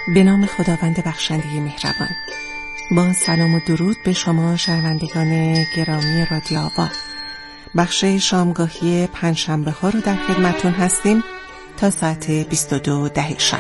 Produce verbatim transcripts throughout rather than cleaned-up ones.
به نام خداوند بخشنده مهربان. با سلام و درود به شما شنوندگان گرامی رادیو آوا. بخش شامگاهی پنجشنبه ها رو در خدمتون هستیم تا ساعت بیست و دو ده شب.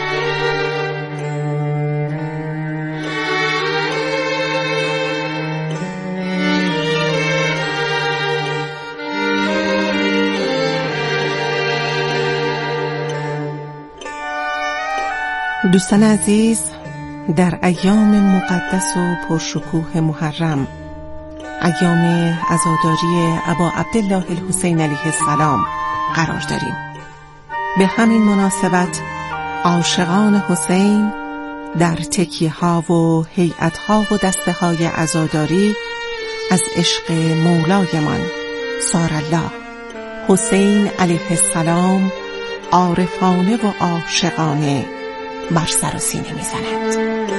دوستان عزیز، در ایام مقدس و پرشکوه محرم، ایام عزاداری ابا عبدالله الحسین علیه السلام قرار داریم. به همین مناسبت عاشقان حسین در تکیه ها و هیئت ها و دسته های عزاداری از عشق مولایمان سار الله حسین علیه السلام عارفانه و عاشقانه بر سر و سینه میزند.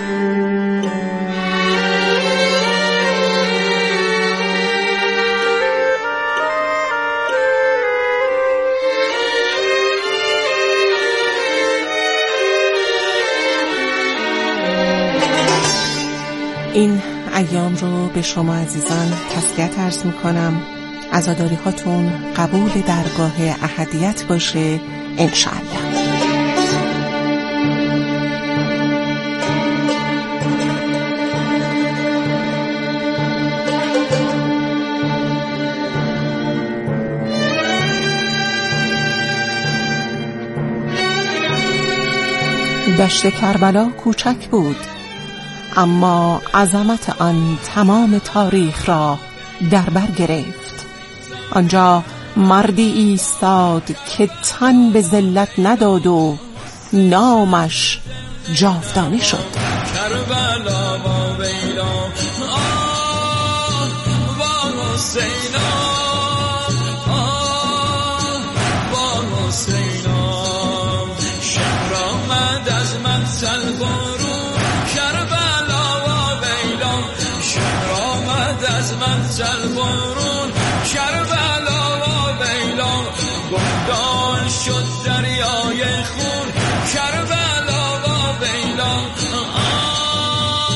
این ایام رو به شما عزیزان تسلیت عرض میکنم. عزاداری هاتون قبول درگاه احدیت باشه انشاءالله. دشت کربلا کوچک بود، اما عظمت آن تمام تاریخ را در بر گرفت. آنجا مردی ایستاد که تن به ذلت نداد و نامش جاودانه شد. کربلا و ویلا آه و حسینا آه و حسینا شهر آمد از منزل برون. کربلا و ویلا شهر آمد از منزل برون. کربلا و ویلا گمدان شد دریای خون. کربلا و ویلا آه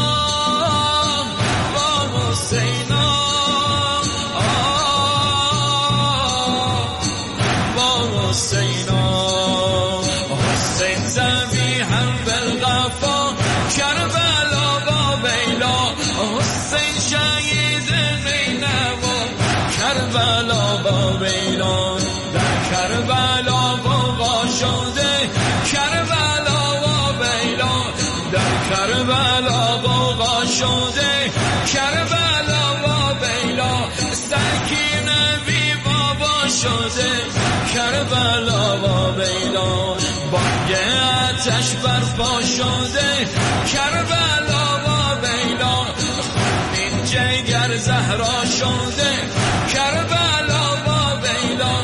و حسینا آه و حسینا حسین ذبیحا بالغفا. کربلا و ویلا حسین شهید نینوا. کربلا و ویلا در کربلا غوغا شده. کربلا و ویلا در کربلا غوغا شده. کربلا و ویلا سکینه بی بابا شده. کربلا و ویلا بانگ آتش برپا شده. کربلا و ویلا خونین جگر زهرا شده. کربلا و ویلا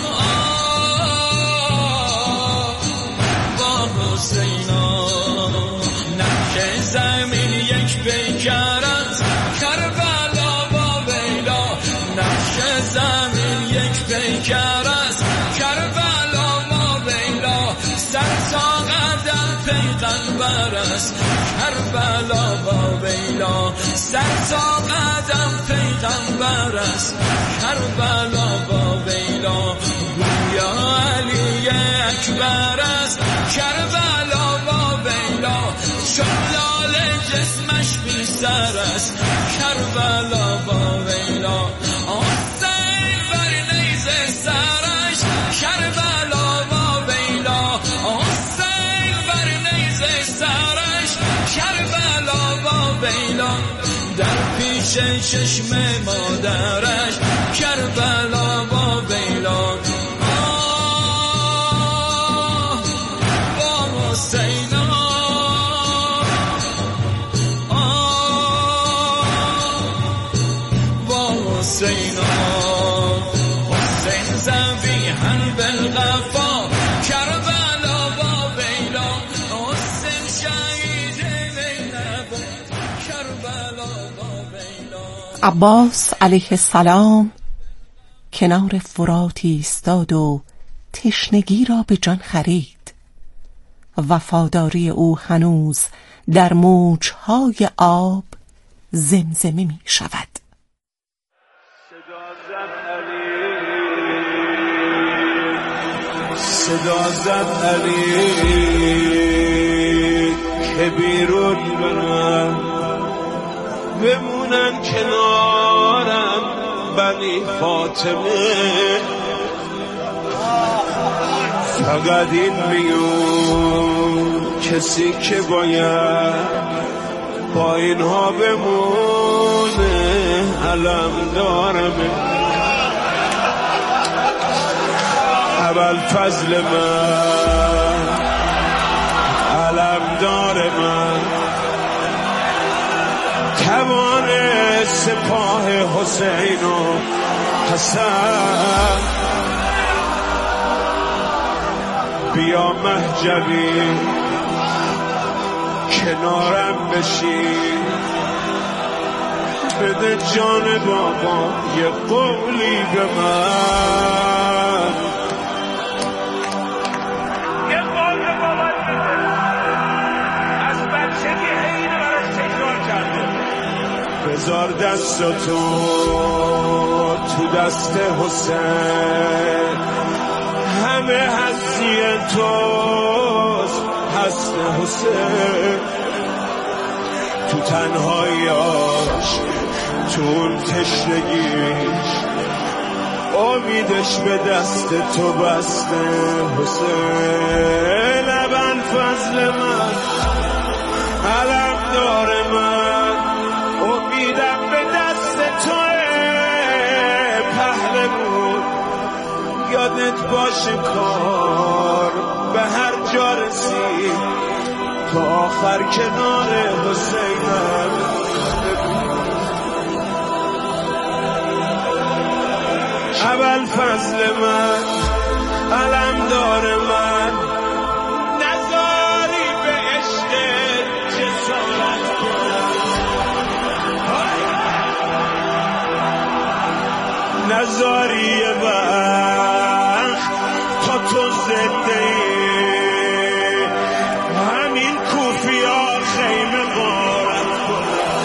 آه و حسینا نخ زمین یک پیکر است. کربلا و ویلا نخ زمین یک پیکر است. کربلا و ویلا سر تا قدم پیغمبر است. کربلا و ویلا سر تا قدم پیغمبر است. کربلا و ویلا گویا علی اکبر است. کربلا و ویلا شلال جسمش بی سر است. کربلا و ویلا حسین بر نیزه سرش. کربلا و ویلا حسین بر نیزه سرش. کربلا و ویلا در پیش چشم مادرش. کربلا و ویلا آه و حسینا آه و حسینا حسین ذبیحا بالغفا. کربلا و ویلا حسین شهید نینوا. کربلا و ویلا عباس علیه السلام کنار فرات ایستاد و تشنگی را به جان خرید. وفاداری او هنوز در موجهای آب زمزمه می شود. صدا زد علی که بیرون برن، بمونن کنارم بنی فاطمه، فقط این میون کسی که باید با اینها بمونه علم دارمه. اول فضل من علم دار من، توان سپاه حسین و حسن، بیا مهجوی کنارم بشی، بده جان بابا یه قولی به من، یه قول به بابا بده، از بچگی حین براش تکرار کرده. بذار دستتو تو دست حسین، همه هستی توست هست حسین، تو تنهاییاش تو اون تشنگیش امیدش به دست تو بسته حسین. ابن فضل من علم دار من، امیدم به دست توه پهلوون، یادت باشه کار به هر جا رسید تا آخر کنار حسینم. اول فضل من علم دار من، نزاری به عشق جسارت کنم، نزاری یه وقت تا تو زنده ای همین کوفیا خیمه غارت کنم.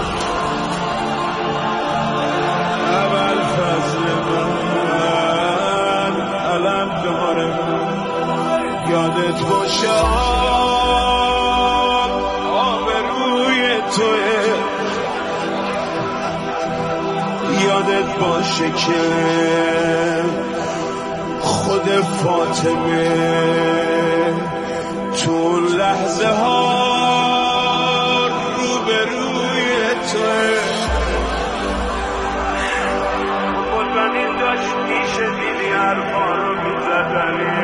اول فضل من علم دارم، یادت باشه آبروی توه، یادت باشه که خود فاطمه تو لحظه ها روبروی توه. قربانی داشت میشه دیدی حرفا رو میزدنی،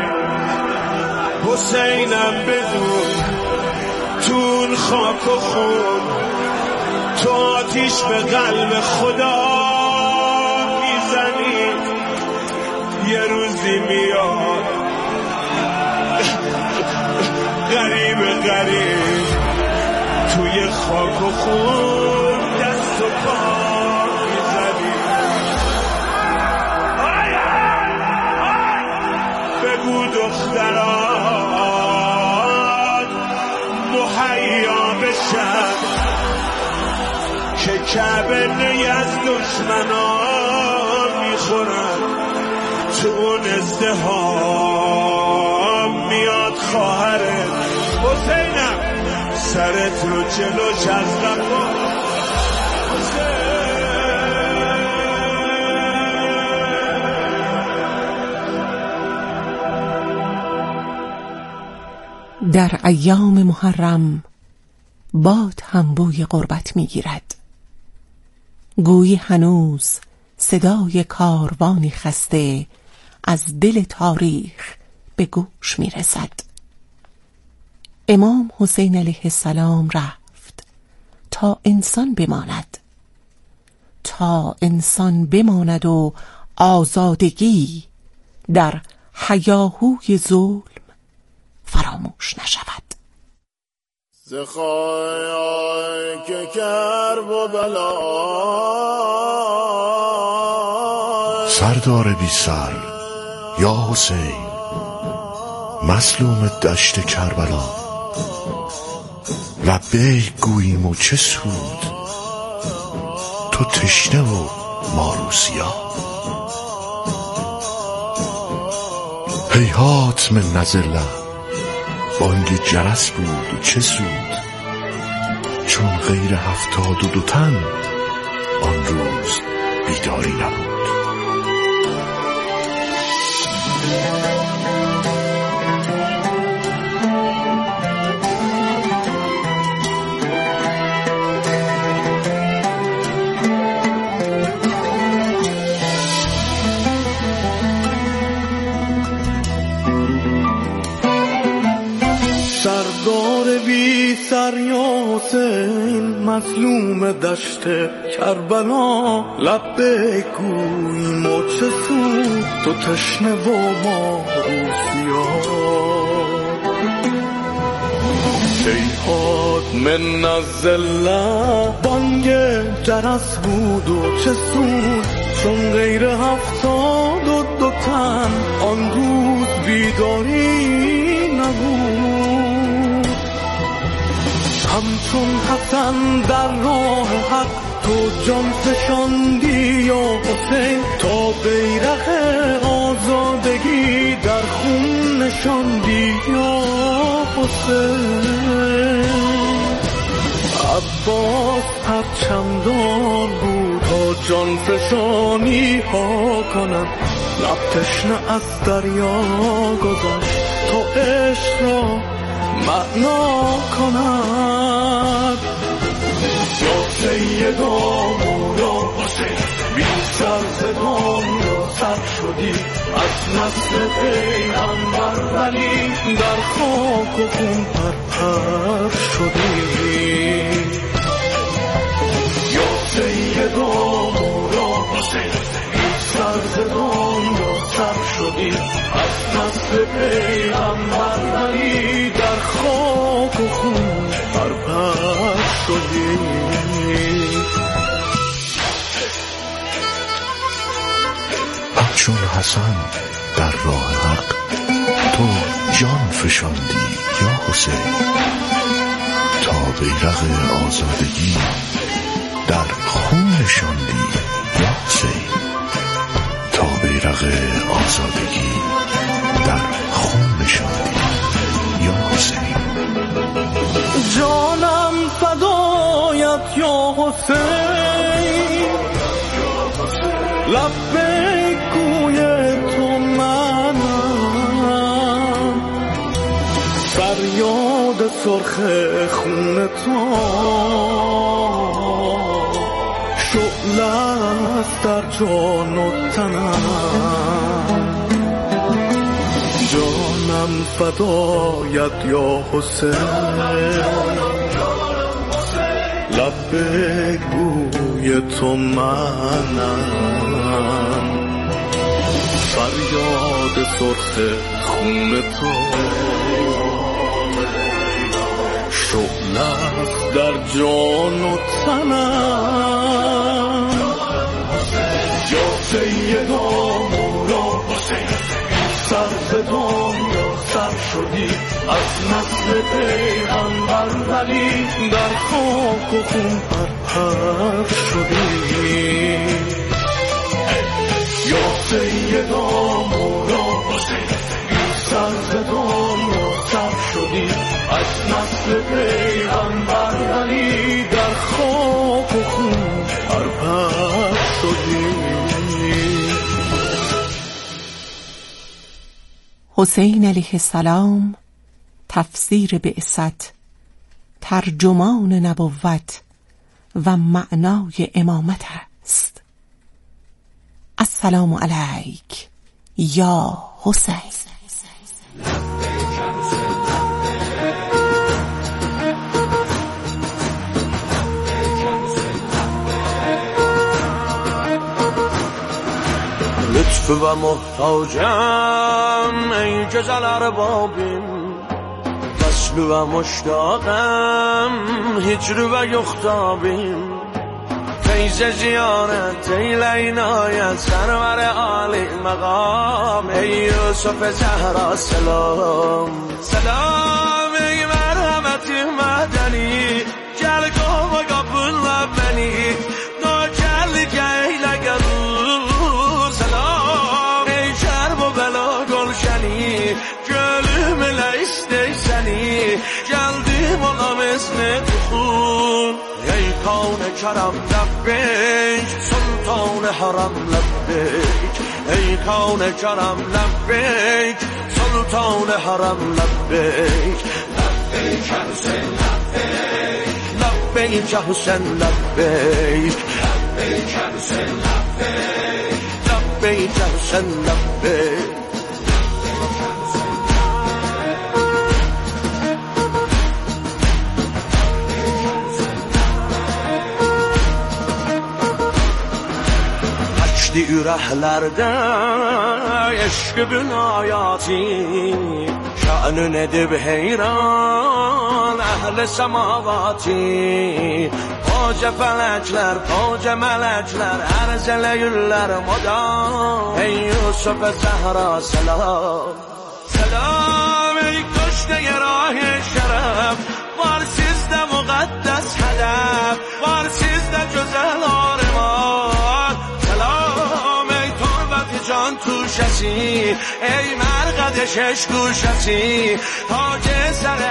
حسینم بدون تون خاک و خون تو آتیش به قلب خدا میزنی. یه روزی میاد غریب غریب توی خاک و خون دست و پا میزنی. بگو دختران مهیا بشن که کعبه نی از دشمنان میخورن، تو اون ازدهام میاد خواهرت حسینم سرت رو جلوش از رفا. در ایام محرم باد هم بوی غربت میگیرد، گویی هنوز صدای کاروانی خسته از دل تاریخ به گوش میرسد. امام حسین علیه السلام رفت تا انسان بماند، تا انسان بماند و آزادگی در هیاهوی ظلم فراموش نشود. زخای که کرب و بلا سردار بی سر یا حسین، مظلوم دشت کربلا، لبیک گوییم و چه سود، تو تشنه و ما روسیا. هیهات من نزله، بانگ جرس بود و چه سود، چون غیر هفتاد و دو تن آن روز بیداری نبود. سردار بی سر یا حسین، مظلوم دشت کربلا، لبیک گوییم و چه سود، تو تشنه و ما روسیا. هیهات من الذله، بانگ جرس بود و چه سود، چون غیر هفتاد و دو تن آن روز بیداری نبود. همچون حسن در راه حق تو جان فشاندی یا حسین، تا بیرق آزادگی در خون نشاندی یا حسین. عباس پرچمدار بود تا جان فشانی ها کنند، لب تشنه از دریا گذشت تا عشق را معنا کند. یا سیدا مولا حسین، بی سر زدان یا سر شدی، از نسل پیغمبر ولی در خاک و خون پرپر شدی. یا سیدا مولا حسین، بی سر زدان یا سر شدی، از نسل پیغمبر ولی در خاک و خون پرپر شدی. چون حسن در راه حق تو جان فشاندی یا حسین، تا بیرق آزادگی در خون نشاندی یا حسین، تا بیرق آزادگی در خون نشاندی یا حسین. جانم فدایت یا حسین، لبیک گوی تو منم، فریاد سرخ خون تو شعله است در جان و تنم. جانم فدایت یا حسین، لبیک گوی تو منم، فریاد سرخ خون تو شعله است در جان و تنم. یا سیدا مولا حسین، سر زدان یا سر شدی، از نسل پیغمبر ولی در خاک و خون پرپر شدی. یا سیدا مولا حسین، سر زدان یا سر شدی، از نسل پیغمبر ولی در خاک و خون پرپر شدی. حسین علیه السلام، تفسیر بعثت، ترجمان نبوت و معنای امامت است. السلام علیک یا حسین. لطف و محتاجم ای جزل اربابیم، وصل و مشتاقم هجر و یختابیم. فیض جیانت ای لینای سرور عالی مقام ای یوسف زهرا سلام سلام ey merhameti madeni gel kova kapınla beni nokerlik eyle gel selam ey şer bu bela golşeni gönlümle isteyseni geldim olam esne tukun ey kavne karam lebbeyk sultan haram lebbeyk ey kavne karam lebbeyk sultan haram lebbeyk lebbeyk ya Hüseyin lebbeyk lebbeyk ya Hüseyin lebbeyk lebbeyk ya Hüseyin lebbeyk lebbeyk ya Hüseyin lebbeyk Açtı ürəklərdə eşq bünayati şanın edib heyran əhl-i səmavati Qoca fələklər, qoca mələklər ərz eləyirlər modam Ey Yusuf Zəhra selam Selam ey köşkəyə rah-i şərəf Var sizdə müqəddəs hədəf Var sizdə gözəl arıman Selam ey torbəti can tuşəsi Ey mərqəd şeş guşəsi Tacı sər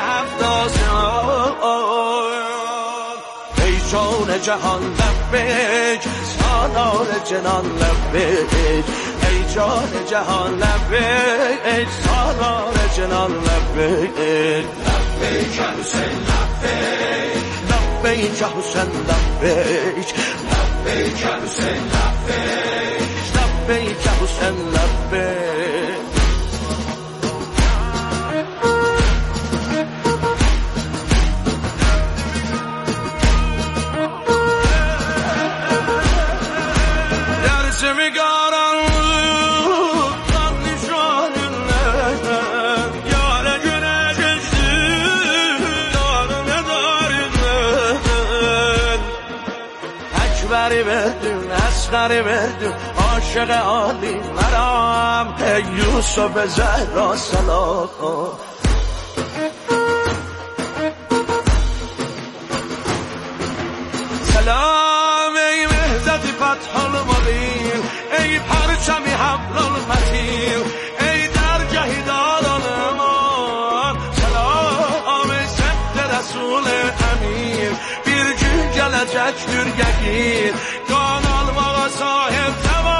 həfdasın Ey can cahan lebbeyk Salar cenan lebbeyk Ey can cahan lebbeyk Salar cenan lebbeyk Lebbeyk ya Hüseyin lebbeyk Lebbeyk ya Hüseyin lebbeyk Lebbeyk ya Hüseyin lebbeyk Lebbeyk ya Hüseyin lebbeyk Dersimi karanlık kan nişanından Yâre güne geçti yarın edarinden Ekberi verdin, esgeri verdin Aşık-ı âli meram Ey Yusuf Zehra selam Selam ey Mehdeti Fethül Mubin Ey parçami hablul metin Ey dergâh-i daraliman Selam ey sebde Resul-i Emin Bir gün gelecektir yakin Kan almağa sahip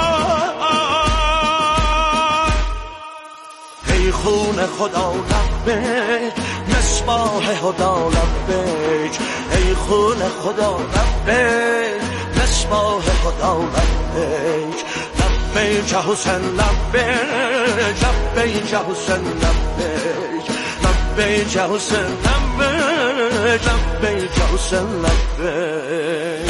tevan Ey خون خدا لبیک مصباح خدا لبیک ای خون خدا لبیک مصباح خدا لبیک لبیک یا حسین لبیک لبیک یا حسین لبیک لبیک یا حسین لبیک لبیک یا حسین لبیک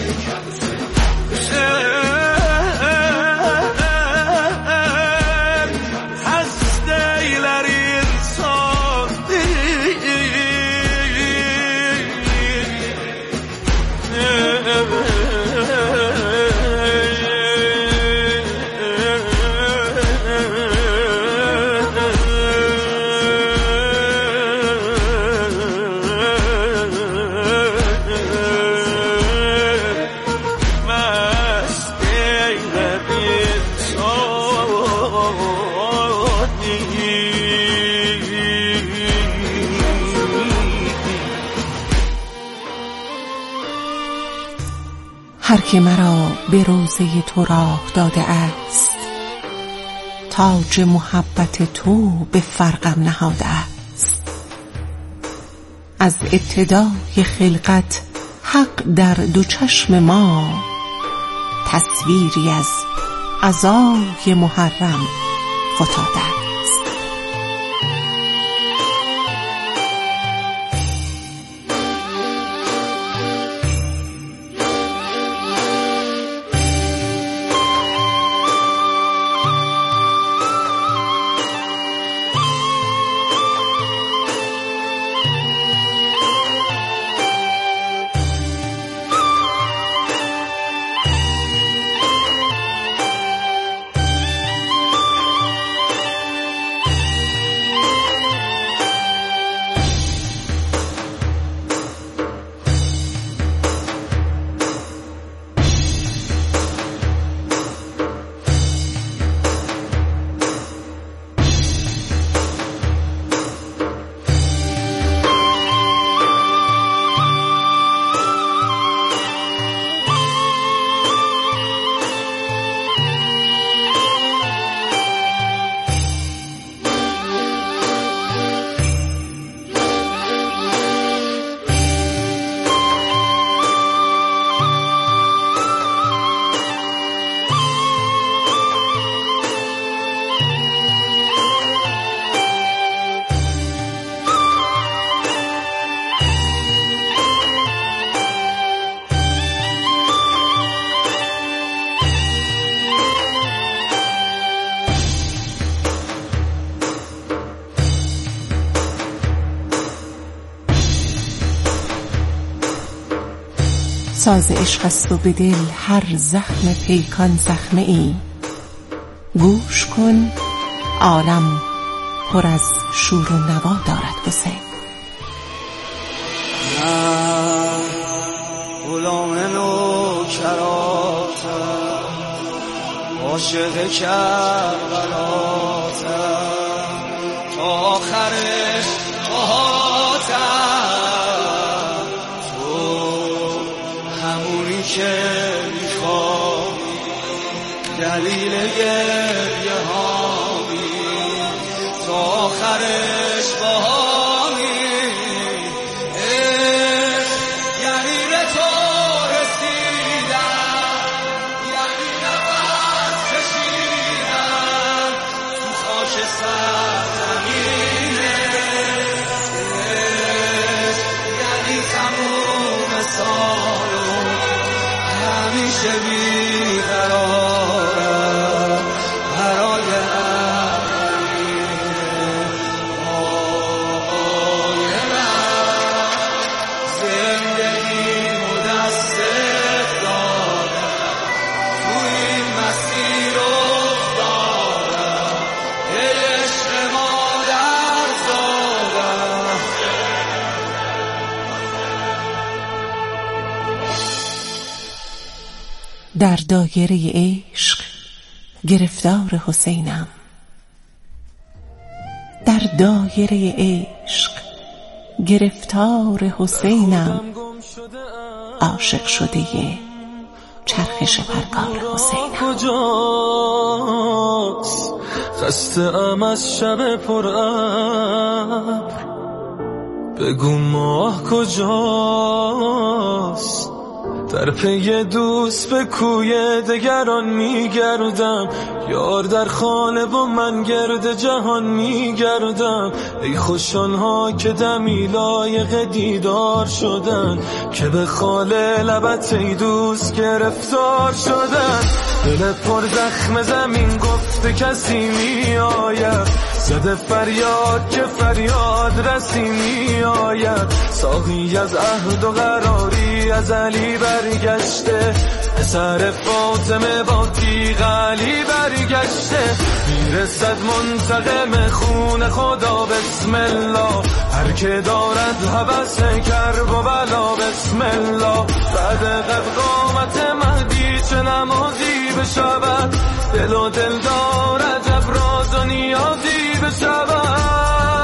هر که مرا به روضه تو راه داده است تاج محبت تو به فرقم نهاده است از ابتدای خلقت حق در دو چشم ما تصویری از عزای محرم فتاده است ساز عشق است و به دل هر زخم پیکان زخمه ای. گوش کن عالم پر از شور و نوا دارد حسین. غلام نوکراتم، عاشق کربلاتم، تا آخرش باهاتم. تو همونی که میخوای، دلیل گریه هامی، تا آخرش باهامی. یعنی به تو رسیدم، یعنی نفس کشیدم تو خاک سرزمینه، یعنی تموم سالو همیشه بیقرارم برای در دایره عشق گرفتار حسینم، در دایره عشق گرفتار حسینم، عاشق شده چرخش پرگار حسینم. کجاست خسته ام از شب پر ابر، بگو ماه کجاست؟ در پی دوست به کوی دگران میگردم، یار در خانه و من گرد جهان میگردم. ای خوش آنها که دمی لایق دیدار شدن، که به خاله لبت ای دوست گرفتار شدن. دل پر زخم زمین گفته کسی می آید، زده فریاد که فریاد رسی می آید. ساقی از عهد و قراری از علی برگشته، پسر فاطمه با تیغ علی برگشته. میرسد منتقم خون خدا بسم الله، هر که دارد هوس کرب و بلا بسم الله. بعد قد قامت مهدی چه نمازی بشود، دل و دل دارد ابراز و نیازی بشود.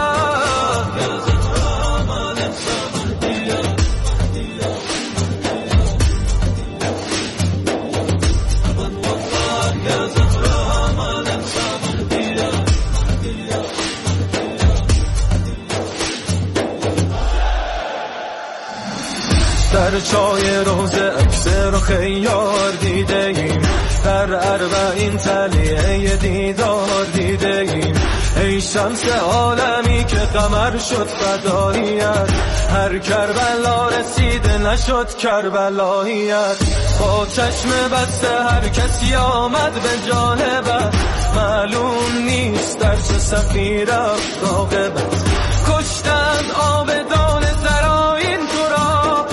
در چای روزه عکس رو خیار دیده ایم، در اربعین تلیه دیدار دیده ایم. ای شمس عالمی که قمر شد فداییت، هر کربلا رسیده نشد کربلاییت. با چشم بسته هر کسی آمد به جانبت، معلوم نیست در چه سفیر راقبت. کشتند آبدان زراین تو را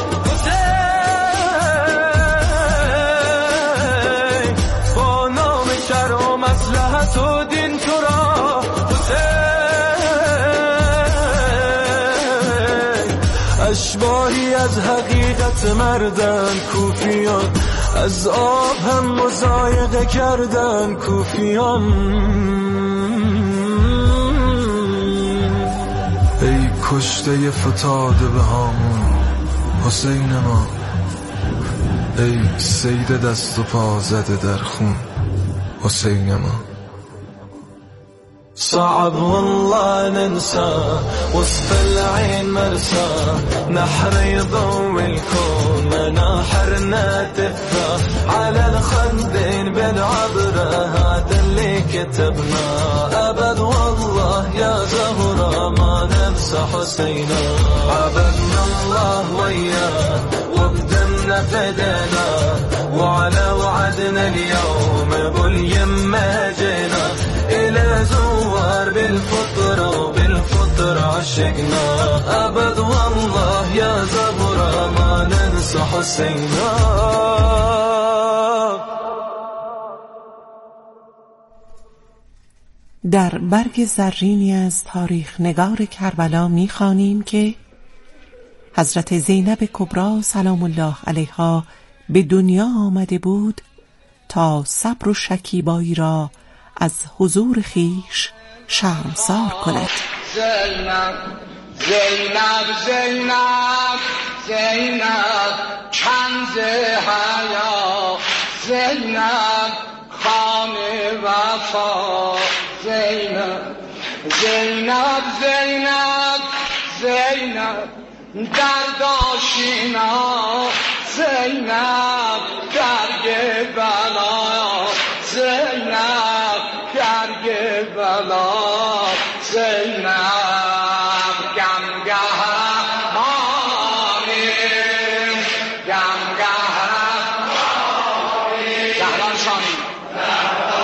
حسین، با نام شرع و مصلحت و دین تو را حسین. اشباهی از حقیقت مردن کوفیان، از آب هم مضایقه کردن کوفیان. ای کشته فتاده به هامون حسین ما، ای سید دست و پا زده در خون حسین ما. صعب والله ننسى وسط العين مرسى، نحر يضوي الكون مناحرنا تبقى على الخدين بالعبرة. هذا اللي كتبنا أبد والله يا زهرة، ما ننسى حسينا. عبدنا الله وياه وبدمنا فدنا، وعلى وعدنا اليوم باليمة جينا. إلى زوار بالفطرة وبالفطرة عاشقنا أبد والله يا زهرة ما ننسى حسينا. در برگ زرینی از تاریخ نگار کربلا می‌خوانیم که حضرت زینب کبری سلام الله علیها به دنیا آمده بود تا صبر و شکیبایی را از حضور خیش شرمسار کند. زینب زینب زینب زینب کنز حیا زینب خام وفا زینب زینب زینب زینب درد آشینا زینب درگ بلا زینب درگ بلا زینب گمگه مانی گمگه مانی زهران شانی